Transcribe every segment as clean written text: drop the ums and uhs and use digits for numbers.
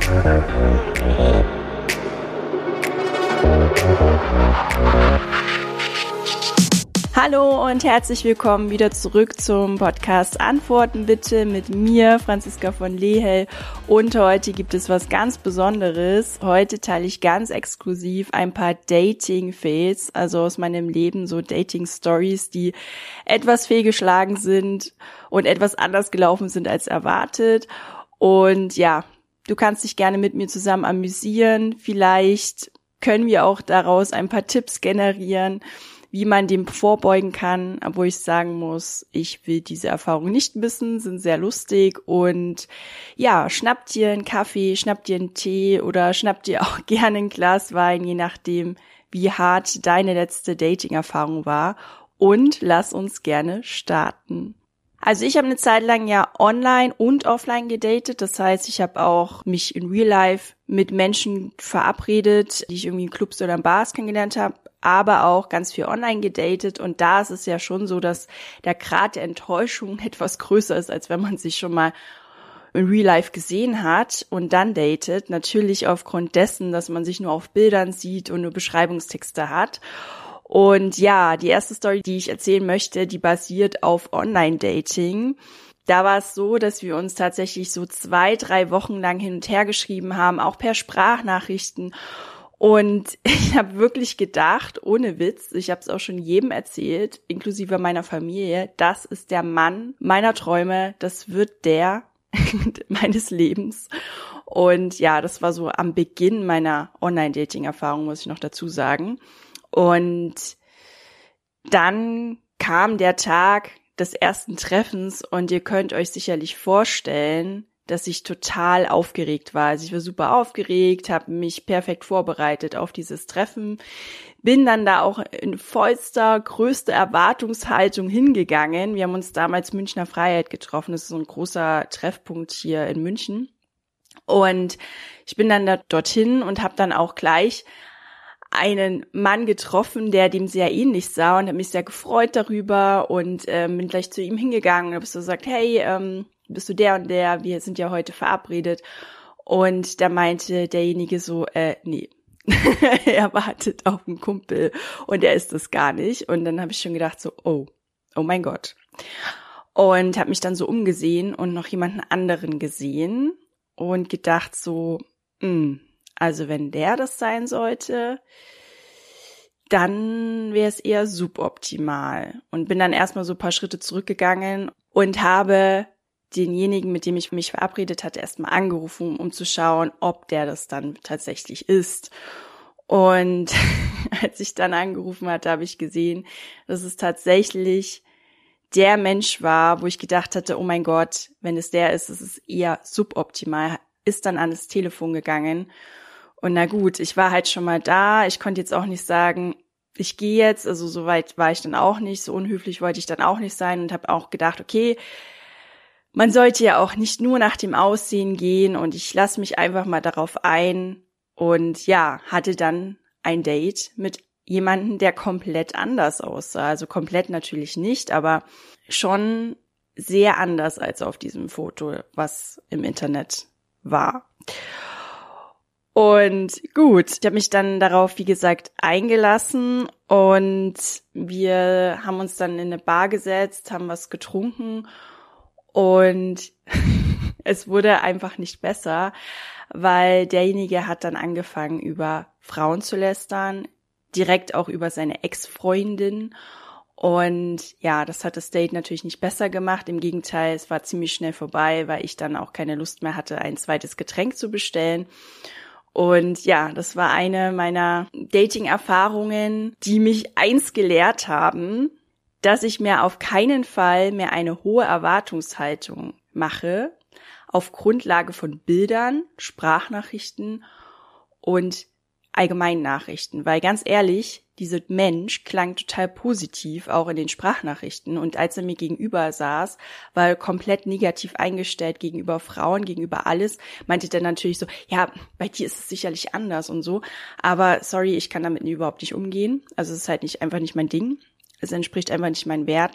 Hallo und herzlich willkommen wieder zurück zum Podcast Antworten bitte mit mir, Franziska von Lehel. Und heute gibt es was ganz Besonderes. Heute teile ich ganz exklusiv ein paar Dating-Fails, also aus meinem Leben, so Dating-Stories, die etwas fehlgeschlagen sind und etwas anders gelaufen sind als erwartet. Und ja, du kannst dich gerne mit mir zusammen amüsieren. Vielleicht können wir auch daraus ein paar Tipps generieren, wie man dem vorbeugen kann, obwohl ich sagen muss, ich will diese Erfahrung nicht missen, sind sehr lustig und ja, schnapp dir einen Kaffee, schnapp dir einen Tee oder schnapp dir auch gerne ein Glas Wein, je nachdem, wie hart deine letzte Dating-Erfahrung war und lass uns gerne starten. Also ich habe eine Zeit lang ja online und offline gedatet, das heißt, ich habe auch mich in Real Life mit Menschen verabredet, die ich irgendwie in Clubs oder in Bars kennengelernt habe, aber auch ganz viel online gedatet und da ist es ja schon so, dass der Grad der Enttäuschung etwas größer ist, als wenn man sich schon mal in Real Life gesehen hat und dann datet, natürlich aufgrund dessen, dass man sich nur auf Bildern sieht und nur Beschreibungstexte hat. Und ja, die erste Story, die ich erzählen möchte, die basiert auf Online-Dating. Da war es so, dass wir uns tatsächlich so 2-3 Wochen lang hin und her geschrieben haben, auch per Sprachnachrichten. Und ich habe wirklich gedacht, ohne Witz, ich habe es auch schon jedem erzählt, inklusive meiner Familie, das ist der Mann meiner Träume, das wird der meines Lebens. Und ja, das war so am Beginn meiner Online-Dating-Erfahrung, muss ich noch dazu sagen. Und dann kam der Tag des ersten Treffens und ihr könnt euch sicherlich vorstellen, dass ich total aufgeregt war. Also ich war super aufgeregt, habe mich perfekt vorbereitet auf dieses Treffen, bin dann da auch in vollster, größter Erwartungshaltung hingegangen. Wir haben uns damals Münchner Freiheit getroffen, das ist so ein großer Treffpunkt hier in München. Und ich bin dann da dorthin und habe dann auch gleich einen Mann getroffen, der dem sehr ähnlich sah und habe mich sehr gefreut darüber und bin gleich zu ihm hingegangen und habe so gesagt, hey, bist du der und der, wir sind ja heute verabredet. Und da meinte derjenige so, nee, er wartet auf einen Kumpel und er ist es gar nicht. Und dann habe ich schon gedacht so, oh mein Gott. Und habe mich dann so umgesehen und noch jemanden anderen gesehen und gedacht so, also wenn der das sein sollte, dann wäre es eher suboptimal. Und bin dann erstmal so ein paar Schritte zurückgegangen und habe denjenigen, mit dem ich mich verabredet hatte, erstmal angerufen, um zu schauen, ob der das dann tatsächlich ist. Und als ich dann angerufen hatte, habe ich gesehen, dass es tatsächlich der Mensch war, wo ich gedacht hatte, oh mein Gott, wenn es der ist es eher suboptimal. Ist dann an das Telefon gegangen. Und na gut, ich war halt schon mal da. Ich konnte jetzt auch nicht sagen, ich gehe jetzt. Also so weit war ich dann auch nicht. So unhöflich wollte ich dann auch nicht sein und habe auch gedacht, okay, man sollte ja auch nicht nur nach dem Aussehen gehen und ich lasse mich einfach mal darauf ein. Und ja, hatte dann ein Date mit jemandem, der komplett anders aussah. Also komplett natürlich nicht, aber schon sehr anders als auf diesem Foto, was im Internet war. Und gut, ich habe mich dann darauf, wie gesagt, eingelassen und wir haben uns dann in eine Bar gesetzt, haben was getrunken und es wurde einfach nicht besser, weil derjenige hat dann angefangen, über Frauen zu lästern, direkt auch über seine Ex-Freundin. Und ja, das hat das Date natürlich nicht besser gemacht. Im Gegenteil, es war ziemlich schnell vorbei, weil ich dann auch keine Lust mehr hatte, ein zweites Getränk zu bestellen. Und ja, das war eine meiner Dating-Erfahrungen, die mich eins gelehrt haben, dass ich mir auf keinen Fall mehr eine hohe Erwartungshaltung mache, auf Grundlage von Bildern, Sprachnachrichten und allgemeinen Nachrichten. Weil ganz ehrlich, dieser Mensch klang total positiv, auch in den Sprachnachrichten. Und als er mir gegenüber saß, war er komplett negativ eingestellt gegenüber Frauen, gegenüber alles. Meinte dann natürlich so, ja, bei dir ist es sicherlich anders und so. Aber sorry, ich kann damit überhaupt nicht umgehen. Also es ist halt einfach nicht mein Ding. Es entspricht einfach nicht meinen Werten.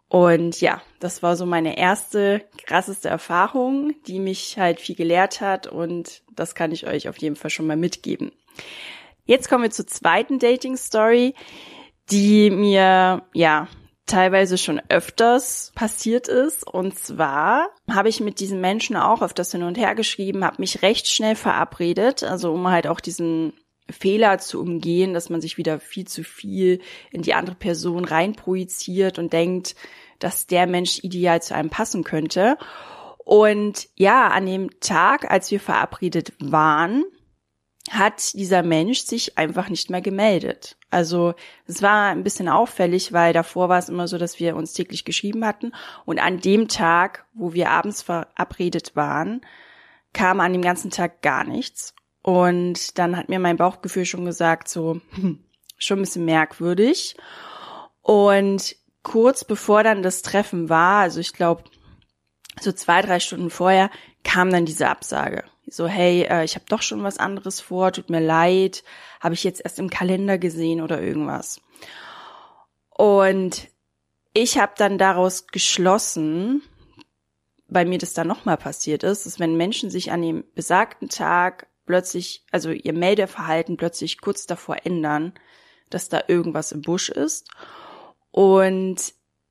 Und ja, das war so meine erste, krasseste Erfahrung, die mich halt viel gelehrt hat und das kann ich euch auf jeden Fall schon mal mitgeben. Jetzt kommen wir zur zweiten Dating-Story, die mir, teilweise schon öfters passiert ist. Und zwar habe ich mit diesem Menschen auch öfters hin und her geschrieben, habe mich recht schnell verabredet, also um halt auch diesen Fehler zu umgehen, dass man sich wieder viel zu viel in die andere Person reinprojiziert und denkt, dass der Mensch ideal zu einem passen könnte. Und ja, an dem Tag, als wir verabredet waren, hat dieser Mensch sich einfach nicht mehr gemeldet. Also es war ein bisschen auffällig, weil davor war es immer so, dass wir uns täglich geschrieben hatten. Und an dem Tag, wo wir abends verabredet waren, kam an dem ganzen Tag gar nichts. Und dann hat mir mein Bauchgefühl schon gesagt, so schon ein bisschen merkwürdig. Und kurz bevor dann das Treffen war, also ich glaube so 2-3 Stunden vorher, kam dann diese Absage. So, hey, ich habe doch schon was anderes vor, tut mir leid, habe ich jetzt erst im Kalender gesehen oder irgendwas. Und ich habe dann daraus geschlossen, weil mir das dann nochmal passiert ist, dass wenn Menschen sich an dem besagten Tag plötzlich, also ihr Meldeverhalten plötzlich kurz davor ändern, dass da irgendwas im Busch ist und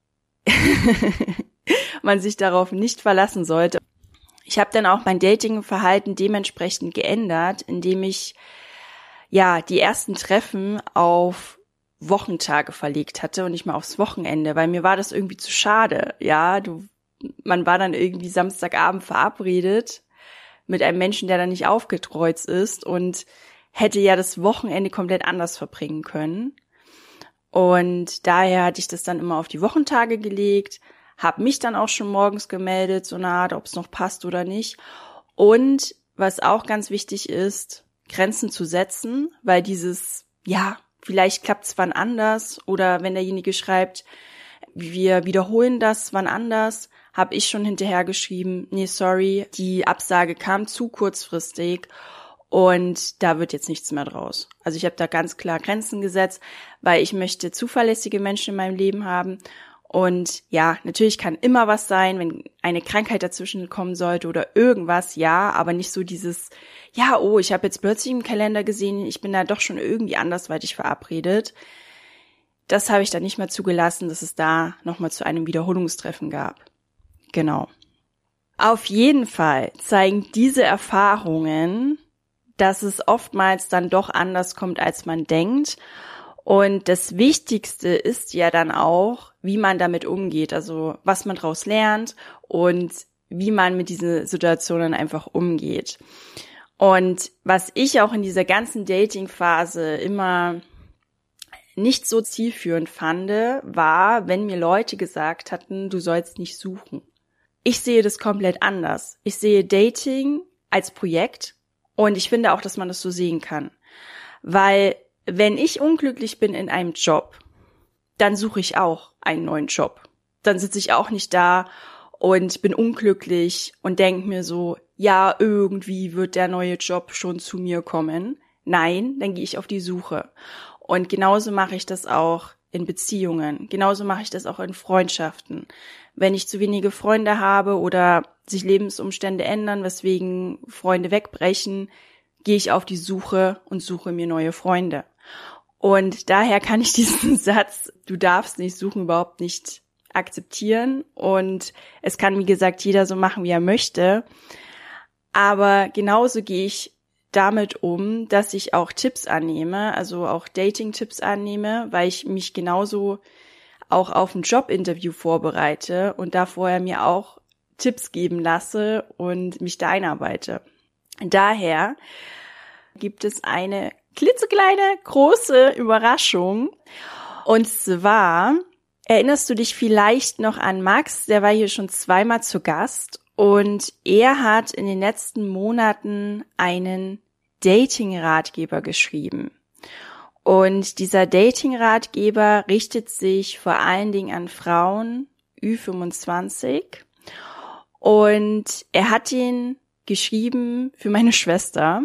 man sich darauf nicht verlassen sollte. Ich habe dann auch mein Datingverhalten dementsprechend geändert, indem ich die ersten Treffen auf Wochentage verlegt hatte und nicht mal aufs Wochenende, weil mir war das irgendwie zu schade. Ja, man war dann irgendwie Samstagabend verabredet mit einem Menschen, der dann nicht aufgekreuzt ist und hätte ja das Wochenende komplett anders verbringen können. Und daher hatte ich das dann immer auf die Wochentage gelegt, habe mich dann auch schon morgens gemeldet, so eine Art, ob es noch passt oder nicht. Und was auch ganz wichtig ist, Grenzen zu setzen, weil dieses, vielleicht klappt es wann anders oder wenn derjenige schreibt, wir wiederholen das wann anders, habe ich schon hinterher geschrieben, nee, sorry, die Absage kam zu kurzfristig und da wird jetzt nichts mehr draus. Also ich habe da ganz klar Grenzen gesetzt, weil ich möchte zuverlässige Menschen in meinem Leben haben. Und ja, natürlich kann immer was sein, wenn eine Krankheit dazwischen kommen sollte oder irgendwas, aber nicht so dieses, ich habe jetzt plötzlich im Kalender gesehen, ich bin da doch schon irgendwie andersweitig verabredet. Das habe ich dann nicht mehr zugelassen, dass es da nochmal zu einem Wiederholungstreffen gab. Genau. Auf jeden Fall zeigen diese Erfahrungen, dass es oftmals dann doch anders kommt, als man denkt. Und das Wichtigste ist ja dann auch, wie man damit umgeht, also was man daraus lernt und wie man mit diesen Situationen einfach umgeht. Und was ich auch in dieser ganzen Dating-Phase immer nicht so zielführend fand, war, wenn mir Leute gesagt hatten, du sollst nicht suchen. Ich sehe das komplett anders. Ich sehe Dating als Projekt und ich finde auch, dass man das so sehen kann. Weil wenn ich unglücklich bin in einem Job, dann suche ich auch einen neuen Job. Dann sitze ich auch nicht da und bin unglücklich und denke mir so, irgendwie wird der neue Job schon zu mir kommen. Nein, dann gehe ich auf die Suche. Und genauso mache ich das auch in Beziehungen. Genauso mache ich das auch in Freundschaften. Wenn ich zu wenige Freunde habe oder sich Lebensumstände ändern, weswegen Freunde wegbrechen, gehe ich auf die Suche und suche mir neue Freunde. Und daher kann ich diesen Satz, du darfst nicht suchen, überhaupt nicht akzeptieren. Und es kann, wie gesagt, jeder so machen, wie er möchte. Aber genauso gehe ich damit um, dass ich auch Tipps annehme, also auch Dating-Tipps annehme, weil ich mich genauso auch auf ein Jobinterview vorbereite und da vorher mir auch Tipps geben lasse und mich da einarbeite. Daher gibt es eine klitzekleine, große Überraschung. Und zwar erinnerst du dich vielleicht noch an Max, der war hier schon zweimal zu Gast und er hat in den letzten Monaten einen Dating-Ratgeber geschrieben. Und dieser Dating-Ratgeber richtet sich vor allen Dingen an Frauen Ü25 und er hat ihn geschrieben für meine Schwester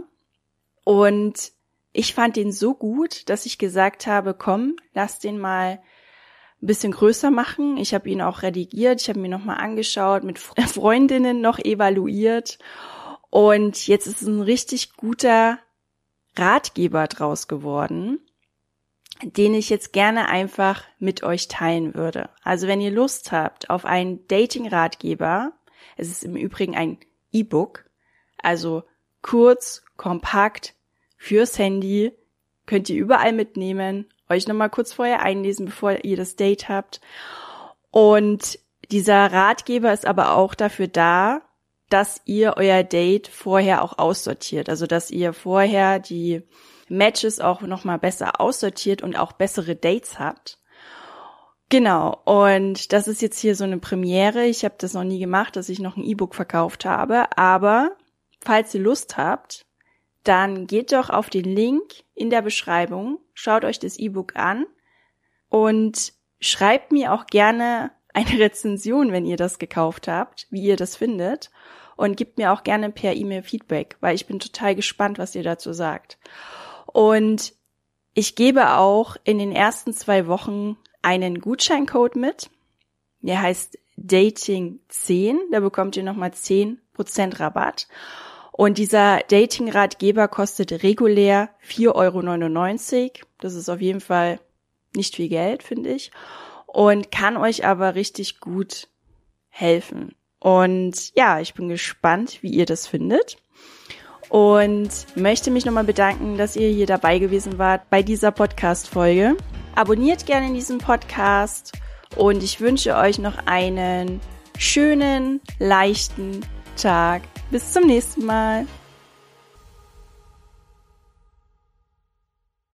und ich fand den so gut, dass ich gesagt habe, komm, lass den mal ein bisschen größer machen. Ich habe ihn auch redigiert, ich habe mir nochmal angeschaut, mit Freundinnen noch evaluiert und jetzt ist es ein richtig guter Ratgeber draus geworden, den ich jetzt gerne einfach mit euch teilen würde. Also wenn ihr Lust habt auf einen Dating-Ratgeber, es ist im Übrigen ein E-Book, also kurz, kompakt, fürs Handy, könnt ihr überall mitnehmen, euch nochmal kurz vorher einlesen, bevor ihr das Date habt. Und dieser Ratgeber ist aber auch dafür da, dass ihr euer Date vorher auch aussortiert. Also dass ihr vorher die Matches auch nochmal besser aussortiert und auch bessere Dates habt. Genau, und das ist jetzt hier so eine Premiere. Ich habe das noch nie gemacht, dass ich noch ein E-Book verkauft habe. Aber falls ihr Lust habt, dann geht doch auf den Link in der Beschreibung, schaut euch das E-Book an und schreibt mir auch gerne eine Rezension, wenn ihr das gekauft habt, wie ihr das findet. Und gebt mir auch gerne per E-Mail Feedback, weil ich bin total gespannt, was ihr dazu sagt. Und ich gebe auch in den ersten 2 Wochen einen Gutscheincode mit. Der heißt Dating10. Da bekommt ihr nochmal 10% Rabatt. Und dieser Dating-Ratgeber kostet regulär 4,99 €. Das ist auf jeden Fall nicht viel Geld, finde ich. Und kann euch aber richtig gut helfen. Und ja, ich bin gespannt, wie ihr das findet. Und möchte mich nochmal bedanken, dass ihr hier dabei gewesen wart bei dieser Podcast-Folge. Abonniert gerne diesen Podcast und ich wünsche euch noch einen schönen, leichten Tag. Bis zum nächsten Mal.